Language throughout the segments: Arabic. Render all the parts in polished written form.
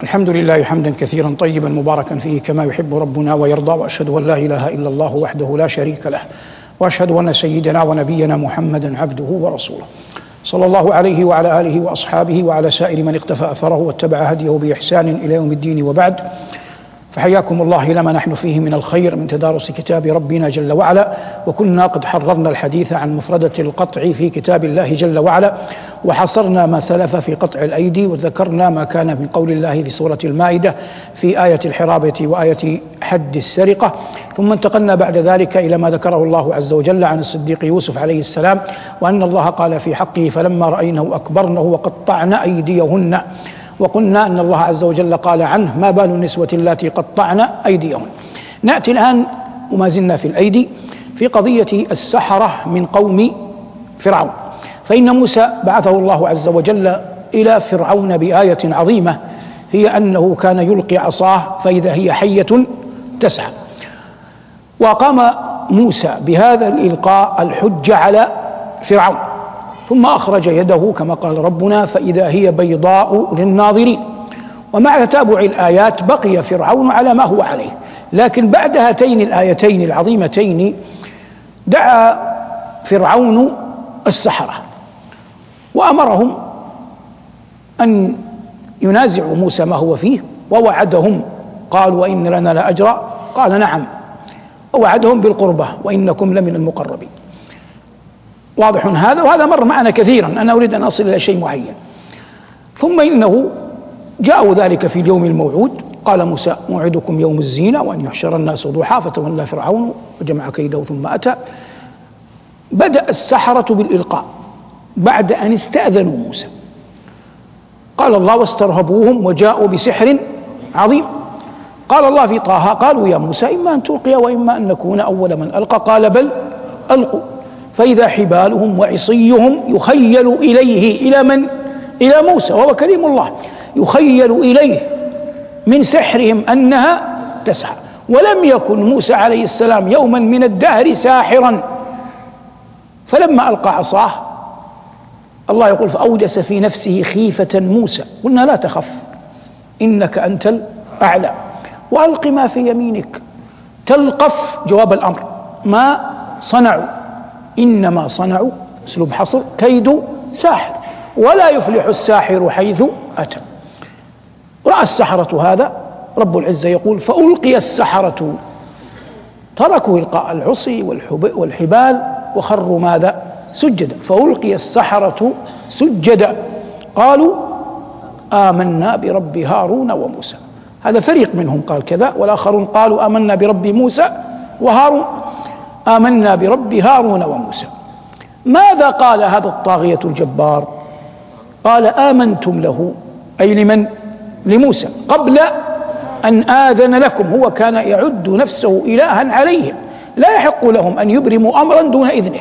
الحمد لله حمدا كثيرا طيبا مباركا فيه كما يحب ربنا ويرضى، وأشهد أن لا إله إلا الله وحده لا شريك له، وأشهد أن سيدنا ونبينا محمدا عبده ورسوله، صلى الله عليه وعلى آله وأصحابه وعلى سائر من اقتفى أثره واتبع هديه بإحسان إلى يوم الدين، وبعد، فحياكم الله لما نحن فيه من الخير من تدارس كتاب ربنا جل وعلا. وكنا قد حررنا الحديث عن مفردة القطع في كتاب الله جل وعلا، وحصرنا ما سلف في قطع الأيدي، وذكرنا ما كان من قول الله في سورة المائدة في آية الحرابة وآية حد السرقة. ثم انتقلنا بعد ذلك إلى ما ذكره الله عز وجل عن الصديق يوسف عليه السلام، وأن الله قال في حقه: فلما رأينه أكبرنه وقطعن أيديهن. وقلنا أن الله عز وجل قال عنه: ما بال النسوة اللاتي قطعن أيديهن. نأتي الآن وما زلنا في الأيدي في قضية السحرة من قوم فرعون. فإن موسى بعثه الله عز وجل إلى فرعون بآية عظيمة، هي أنه كان يلقي عصاه فإذا هي حية تسعى. وقام موسى بهذا الإلقاء الحجة على فرعون، ثم أخرج يده كما قال ربنا: فإذا هي بيضاء للناظرين. ومع تتابع الآيات بقي فرعون على ما هو عليه، لكن بعد هاتين الآيتين العظيمتين دعا فرعون السحرة وأمرهم أن ينازعوا موسى ما هو فيه، ووعدهم. قال: وإن لنا لأجرا؟ قال: نعم. ووعدهم بالقربة: وإنكم لمن المقربين. واضح هذا، وهذا مر معنا كثيرا. أنا أريد أن أصل إلى شيء معين. ثم إنه جاءوا ذلك في اليوم الموعود. قال موسى: موعدكم يوم الزينة وأن يحشر الناس ضحى، فتولى فرعون وجمع كيده ثم أتى. بدأ السحرة بالإلقاء بعد أن استأذنوا موسى. قال الله: واسترهبوهم وجاءوا بسحر عظيم. قال الله في طه: قالوا يا موسى إما أن تلقي وإما أن نكون أول من ألقى. قال: بل ألقوا. فإذا حبالهم وعصيهم يخيل إليه. إلى من؟ إلى موسى وهو كليم الله. يخيل إليه من سحرهم أنها تسعى. ولم يكن موسى عليه السلام يوما من الدهر ساحرا. فلما ألقى عصاه الله يقول: فأوجس في نفسه خيفة موسى. قلنا: لا تخف إنك أنت الأعلى، وألق ما في يمينك تلقف. جواب الأمر: ما صنعوا إنما صنعوا أسلوب حصر كيد ساحر، ولا يفلح الساحر حيث أتى. رأى السحرة هذا، رب العزة يقول: فألقي السحرة، تركوا إلقاء العصي والحبال وخروا ماذا؟ سجدا. فألقي السحرة سجدا قالوا آمنا برب هارون وموسى. هذا فريق منهم قال كذا، والآخرون قالوا آمنا برب موسى وهارون. آمنا برب هارون وموسى. ماذا قال هذا الطاغية الجبار؟ قال: آمنتم له، أي لمن؟ لموسى، قبل أن آذن لكم. هو كان يعد نفسه إلها عليهم، لا يحق لهم أن يبرموا أمرا دون إذنه.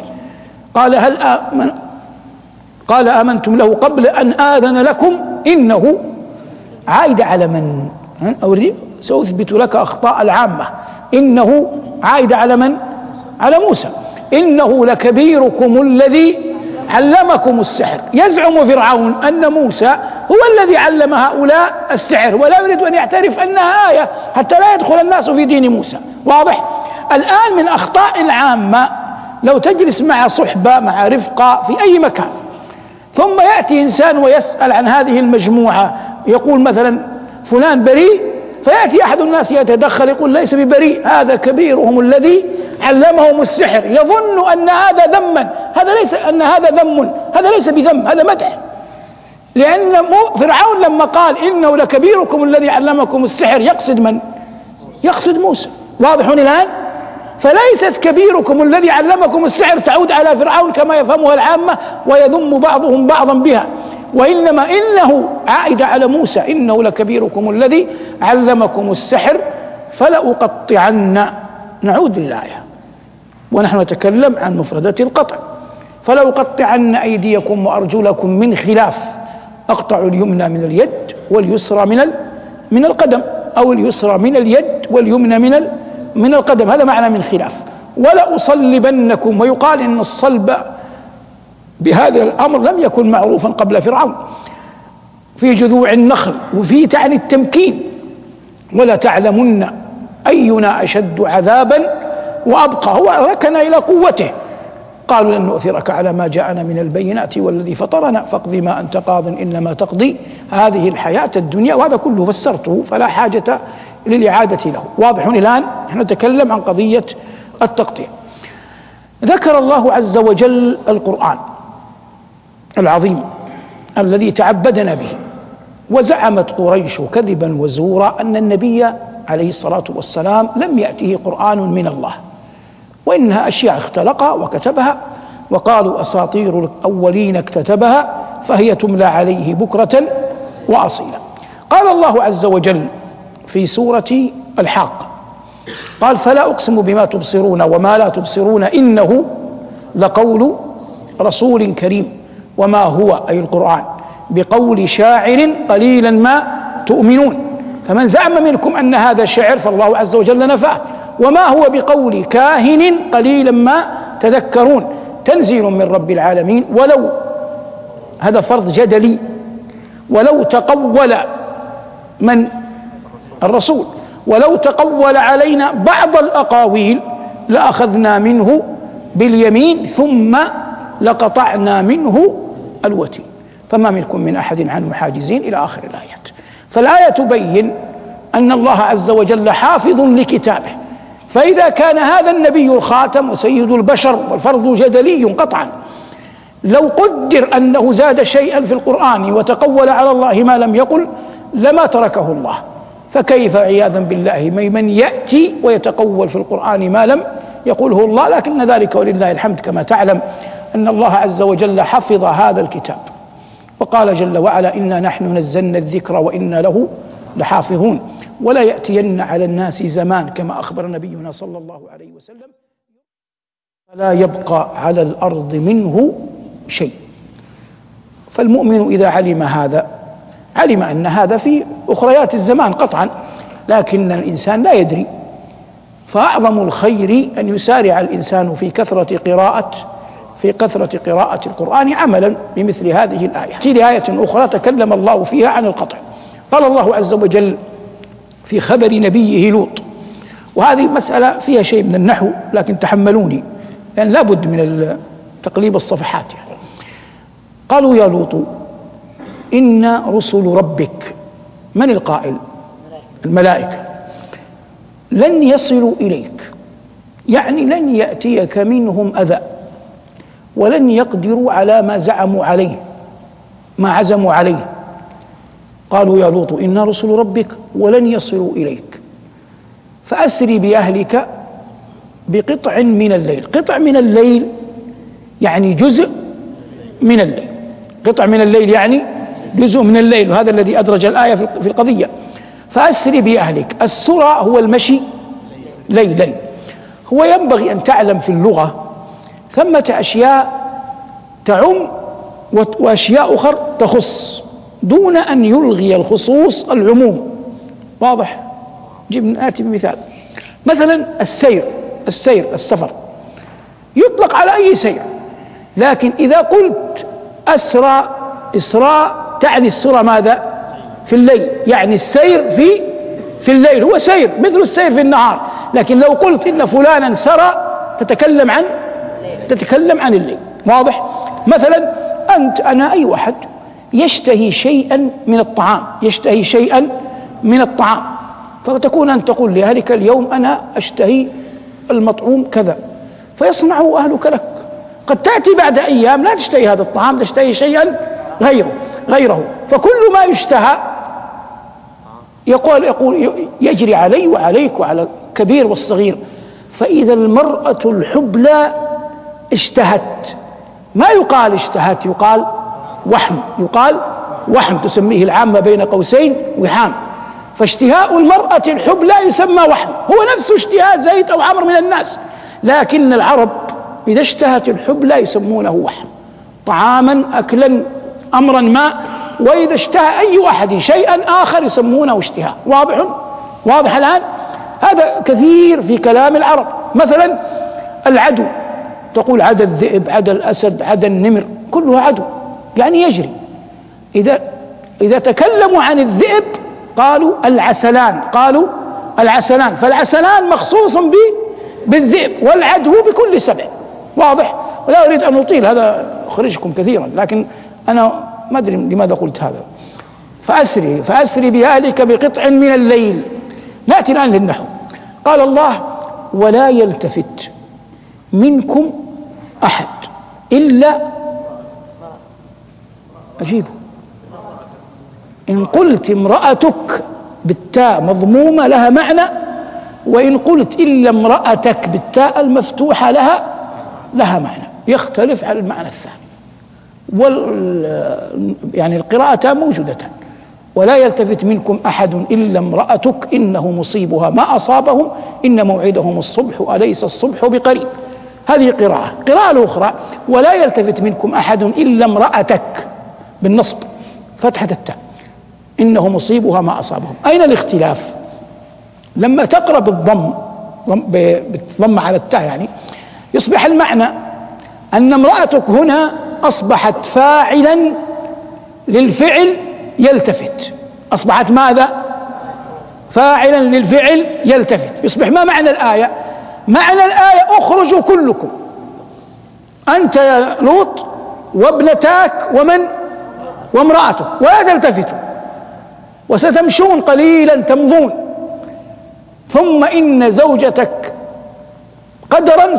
قال آمنتم له قبل أن آذن لكم. إنه عائد على من؟ سأثبت لك أخطاء العامة. إنه عائد على من؟ على موسى. إنه لكبيركم الذي علمكم السحر. يزعم فرعون أن موسى هو الذي علم هؤلاء السحر، ولا يريد أن يعترف أنها آية حتى لا يدخل الناس في دين موسى. واضح؟ الآن من أخطاء العامة لو تجلس مع صحبة مع رفقة في أي مكان، ثم يأتي إنسان ويسأل عن هذه المجموعة، يقول مثلا فلان بريء، فيأتي أحد الناس يتدخل يقول ليس ببريء، هذا كبيرهم الذي علمهم السحر. يظن أن هذا ذما. هذا ليس أن هذا ذم، هذا ليس بذم، هذا مدح. لأن فرعون لما قال إنه لكبيركم الذي علمكم السحر يقصد من؟ يقصد موسى. واضح الآن؟ فليست كبيركم الذي علمكم السحر تعود على فرعون كما يفهمها العامة ويذم بعضهم بعضا بها، وإنما إنه عائد على موسى: إنه لكبيركم الذي علمكم السحر فلأقطعن. نعود للآية ونحن نتكلم عن مفردة القطع. فلأقطعن أيديكم وأرجلكم من خلاف. أقطع اليمنى من اليد واليسرى من القدم، أو اليسرى من اليد واليمنى من القدم. هذا معنى من خلاف. ولأصلبنكم. ويقال إن الصلب بهذا الأمر لم يكن معروفا قبل فرعون، في جذوع النخل، وفي تعني التمكين. ولا تعلمن أينا أشد عذابا وأبقى. هو ركن إلى قوته. قالوا لن نؤثرك على ما جاءنا من البينات والذي فطرنا فاقض ما أنت قاض إنما تقضي هذه الحياة الدنيا. وهذا كله فسرته فلا حاجة للإعادة له. واضح؟ الآن نحن نتكلم عن قضية التقطيع. ذكر الله عز وجل القرآن العظيم الذي تعبدنا به. وزعمت قريش كذبا وزورا أن النبي عليه الصلاة والسلام لم يأته قرآن من الله، وإنها أشياء اختلقها وكتبها، وقالوا أساطير الأولين اكتتبها فهي تملى عليه بكرة وأصيلا. قال الله عز وجل في سورة الحاقة قال فلا أقسم بما تبصرون وما لا تبصرون إنه لقول رسول كريم وما هو أي القرآن بقول شاعر قليلا ما تؤمنون. فمن زعم منكم أن هذا شعر فالله عز وجل نفاه. وما هو بقول كاهن قليلا ما تذكرون. تنزيل من رب العالمين. ولو هذا فرض جدلي، ولو تقول من الرسول ولو تقول علينا بعض الأقاويل لأخذنا منه باليمين ثم لقطعنا منه الوتين فما منكم من أحد عنه حاجزين إلى آخر الآيات. فالآية تبين أن الله عز وجل حافظ لكتابه. فإذا كان هذا النبي الخاتم وسيد البشر والفرض جدلي قطعا، لو قدر أنه زاد شيئا في القرآن وتقول على الله ما لم يقل لما تركه الله. فكيف عياذا بالله من يأتي ويتقول في القرآن ما لم يقوله الله. لكن ذلك ولله الحمد كما تعلم أن الله عز وجل حفظ هذا الكتاب. وقال جل وعلا إنا نحن نزلنا الذكر وإنا له لحافظون. ولا يأتين على الناس زمان كما أخبر نبينا صلى الله عليه وسلم فلا يبقى على الأرض منه شيء. فالمؤمن إذا علم هذا علم أن هذا في أخريات الزمان قطعا، لكن الإنسان لا يدري. فأعظم الخير أن يسارع الإنسان في كثرة قراءة القرآن عملا بمثل هذه الآية. في آية أخرى تكلم الله فيها عن القطع. قال الله عز وجل في خبر نبيه لوط، وهذه مسألة فيها شيء من النحو لكن تحملوني لأن لا بد من تقليب الصفحات يعني. قالوا يا لوط إن رسل ربك، من القائل؟ الملائكة، لن يصلوا إليك، يعني لن يأتيك منهم أذى ولن يقدروا على ما زعموا عليه ما عزموا عليه. قالوا يا لوط إن رسل ربك ولن يصلوا إليك فأسري بأهلك بقطع من الليل. قطع من الليل يعني جزء من الليل. قطع من الليل يعني جزء من الليل، وهذا الذي أدرج الآية في القضية. فأسري بأهلك. السرى هو المشي ليلا. هو ينبغي أن تعلم في اللغة ثمة أشياء تعم وأشياء أخرى تخص دون أن يلغي الخصوص العموم. واضح؟ نأتي بمثال. مثلا السفر يطلق على أي سير، لكن إذا قلت إسراء تعني السرى ماذا؟ في الليل، يعني السير في الليل هو سير مثل السير في النهار. لكن لو قلت إن فلانا سرى تتكلم عن الليل. واضح؟ مثلا أنا أي واحد يشتهي شيئا من الطعام فتكون أن تقول لأهلك اليوم أنا أشتهي المطعوم كذا فيصنعه أهلك لك. قد تأتي بعد أيام لا تشتهي هذا الطعام، تشتهي شيئا غيره. فكل ما يشتهى يقول يجري علي وعليك وعلى الكبير والصغير. فإذا المرأة الحبلى اشتهت، ما يقال اشتهت، يقال وحم تسميه العامة بين قوسين وحام. فاشتهاء المرأة الحبلى يسمى وحم، هو نفس اشتهاء زيد أو عمرو من الناس، لكن العرب إذا اشتهت الحبلى يسمونه وحم، طعاما أكلا أمرا ما. وإذا اشتهى أي أحد شيئا آخر يسمونه اشتهاء. واضح الآن؟ هذا كثير في كلام العرب. مثلا العدو، تقول عدا الذئب، عدا الأسد، عدا النمر، كلها عدو يعني يجري. إذا إذا تكلموا عن الذئب قالوا العسلان، فالعسلان مخصوص بالذئب، والعدو بكل سبع. واضح؟ ولا أريد أن أطيل، هذا أخرجكم كثيرا، لكن أنا ما أدري لماذا قلت هذا. فأسري بأهلك بقطع من الليل. نأتي الآن للنحو. قال الله: ولا يلتفت منكم أحد إلا، أجيبه، إن قلت امرأتك بالتاء مضمومة لها معنى، وإن قلت إلا امرأتك بالتاء المفتوحة لها معنى، يختلف على المعنى الثاني. يعني القراءتان موجودتان. ولا يلتفت منكم أحد إلا امرأتك إنه مصيبها ما أصابهم إن موعدهم الصبح أليس الصبح بقريب. هذه قراءة الأخرى: ولا يلتفت منكم أحد إلا امرأتك بالنصب فتحة التاء إنه مصيبها ما أصابهم. أين الاختلاف؟ لما تقرأ بالضم على التاء يعني يصبح المعنى أن امرأتك هنا أصبحت فاعلا للفعل يلتفت. أصبحت ماذا؟ فاعلا للفعل يلتفت. يصبح ما معنى الآية؟ معنى الآية: اخرجوا كلكم، أنت يا لوط وابنتاك وامرأتك، ولا تلتفتوا، وستمشون قليلا تمضون، ثم إن زوجتك قدرا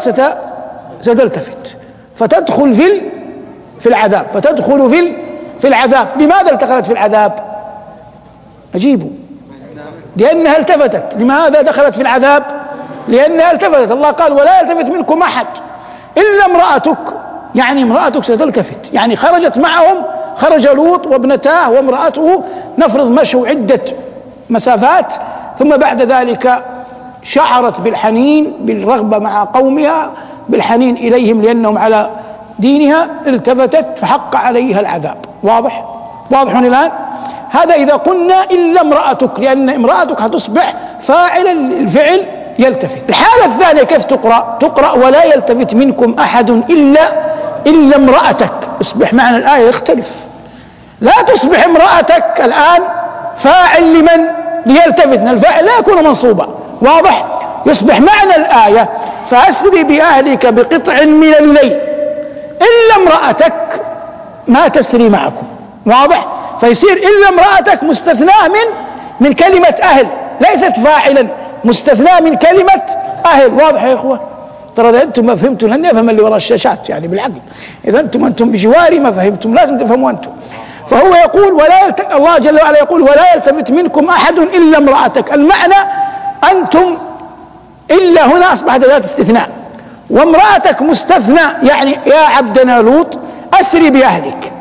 ستلتفت فتدخل في العذاب، في العذاب. لماذا التقلت في العذاب؟ أجيبوا. لأنها التفتت. لماذا دخلت في العذاب؟ لأنها التفتت. الله قال: ولا يلتفت منكم أحد إلا امرأتك، يعني امرأتك ستلتفت، يعني خرجت معهم، خرج لوط وابنتاه وامرأته، نفرض مشوا عدة مسافات، ثم بعد ذلك شعرت بالحنين، بالرغبة مع قومها، بالحنين إليهم لأنهم على دينها، التفتت فحق عليها العذاب. واضح الآن؟ هذا إذا قلنا إلا امرأتك، لأن امرأتك هتصبح فاعلا الفعل يلتفت. الحالة الثانية كيف تقرأ ولا يلتفت منكم أحد إلا امرأتك. يصبح معنى الآية يختلف. لا تصبح امرأتك الآن فاعل لمن؟ ليلتفت. الفاعل لا يكون منصوبا. واضح؟ يصبح معنى الآية: فأسري بأهلك بقطع من الليل إلا امرأتك ما تسري معكم. واضح؟ فيصير إلا امرأتك مستثناة من كلمة أهل، ليست فاعلا، مستثناة من كلمة أهل. واضح يا إخوة؟ ترى إذا أنتم ما فهمتوا لن يفهم اللي وراء الشاشات، يعني بالعقل. إذا أنتم بجواري ما فهمتم، لازم تفهموا أنتم. فهو يقول الله جل وعلا يقول: ولا يلتفت منكم أحد إلا امرأتك. المعنى أنتم، إلا هنا أصبحت ذات استثناء، وامرأتك مستثنى، يعني يا عبدنا لوط أسري بأهلك،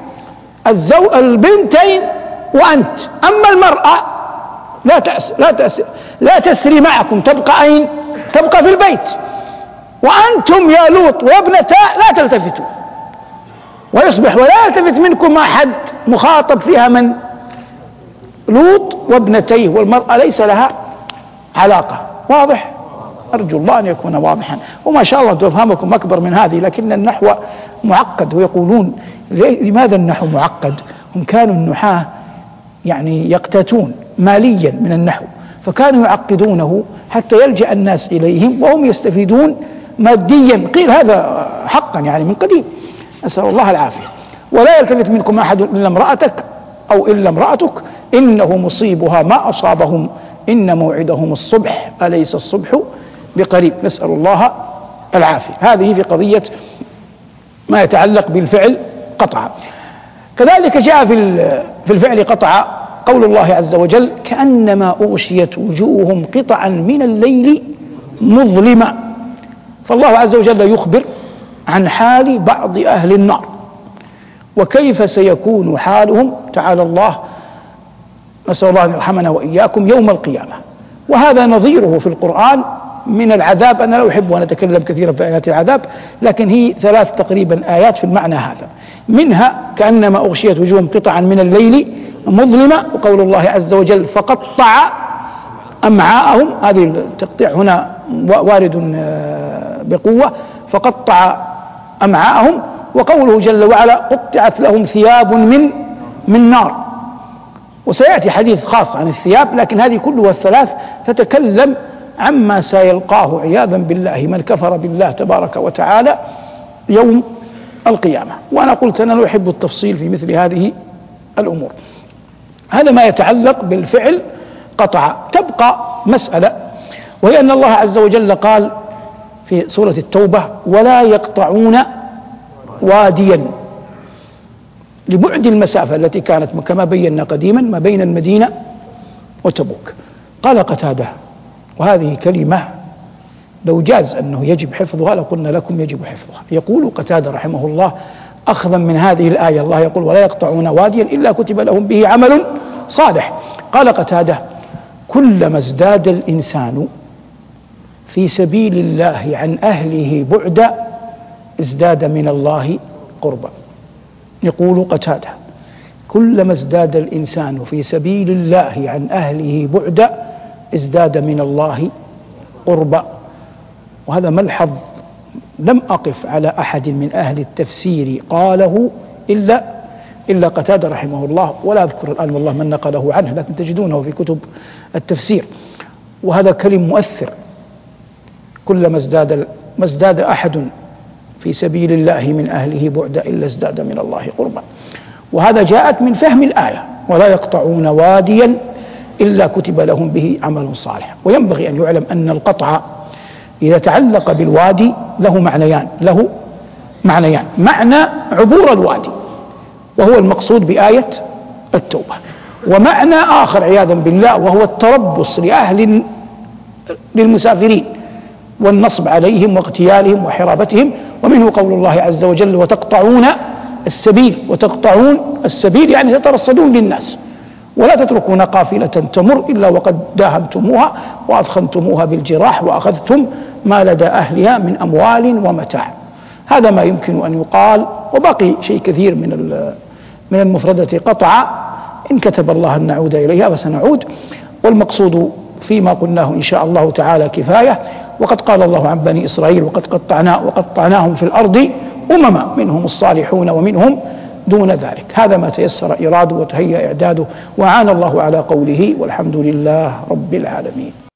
البنتين وأنت. أما المرأة لا تسري معكم، تبقى أين؟ تبقى في البيت. وأنتم يا لوط وابنتا لا تلتفتوا. ويصبح ولا يلتفت منكم أحد مخاطب فيها من؟ لوط وابنتيه، والمرأة ليس لها علاقة. واضح؟ أرجو الله أن يكون واضحا. وما شاء الله تفهمكم أكبر من هذه، لكن النحو معقد. ويقولون: لماذا النحو معقد؟ هم كانوا النحاة يعني يقتاتون ماليا من النحو، فكانوا يعقدونه حتى يلجأ الناس إليهم وهم يستفيدون ماديا. قيل هذا حقا يعني من قديم، أسأل الله العافية. ولا يلتفت منكم أحد إلا امرأتك أو إلا امرأتك إنه مصيبها ما أصابهم إن موعدهم الصبح أليس الصبح بقريب. نسأل الله العافية. هذه في قضية ما يتعلق بالفعل قطعا. كذلك جاء في الفعل قطع قول الله عز وجل: كأنما أغشيت وجوههم قطعا من الليل مظلما. فالله عز وجل يخبر عن حال بعض أهل النار وكيف سيكون حالهم، تعالى الله، نسأل الله أن يرحمنا وإياكم، يوم القيامة. وهذا نظيره في القرآن من العذاب. أنا لا أحب أن أتكلم كثيرا في آيات العذاب، لكن هي 3 تقريبا آيات في المعنى هذا. منها كأنما أغشيت وجوههم قطعا من الليل مظلمة، وقول الله عز وجل: فقطع أمعاءهم. هذه التقطيع هنا وارد بقوة، فقطع أمعاءهم. وقوله جل وعلا: قطعت لهم ثياب من نار. وسيأتي حديث خاص عن الثياب، لكن هذه كلها الثلاث تتكلم عما سيلقاه عياذا بالله من كفر بالله تبارك وتعالى يوم القيامة. وأنا قلت أنا لا أحب التفصيل في مثل هذه الأمور. هذا ما يتعلق بالفعل قطع. تبقى مسألة، وهي أن الله عز وجل قال في سورة التوبة: ولا يقطعون واديا، لبعد المسافة التي كانت كما بينا قديما ما بين المدينة وتبوك. قال قتادة، وهذه كلمة لو جاز أنه يجب حفظها لقلنا لكم يجب حفظها. يقول قتادة رحمه الله أخذا من هذه الآية، الله يقول: ولا يقطعون واديا إلا كتب لهم به عمل صالح. قال قتادة: كلما ازداد الإنسان في سبيل الله عن أهله بعدا ازداد من الله قربا. يقول قتادة: كلما ازداد الإنسان في سبيل الله عن أهله بعدا ازداد من الله قربا. وهذا ملحظ لم أقف على أحد من أهل التفسير قاله إلا قتادة رحمه الله، ولا أذكر الآن والله من نقله عنه، لكن تجدونه في كتب التفسير. وهذا كلم مؤثر: كلما ما ازداد أحد في سبيل الله من أهله بعدا إلا ازداد من الله قربا. وهذا جاءت من فهم الآية: ولا يقطعون واديا إلا كتب لهم به عمل صالح. وينبغي أن يعلم أن القطع إذا تعلق بالوادي له معنيان: معنى عبور الوادي وهو المقصود بآية التوبة، ومعنى آخر عياذا بالله وهو التربص للمسافرين والنصب عليهم واغتيالهم وحرابتهم. ومنه قول الله عز وجل: وتقطعون السبيل يعني تترصدون للناس ولا تتركون قافلة تمر إلا وقد داهمتموها وأثخنتموها بالجراح وأخذتم ما لدى أهلها من أموال ومتاع. هذا ما يمكن أن يقال، وبقي شيء كثير من المفردة قطع، إن كتب الله أن نعود إليها فسنعود. والمقصود فيما قلناه إن شاء الله تعالى كفاية. وقد قال الله عن بني إسرائيل: وقد قطعناهم في الأرض أمما منهم الصالحون ومنهم دون ذلك. هذا ما تيسر إراده وتهيأ إعداده، وعان الله على قوله، والحمد لله رب العالمين.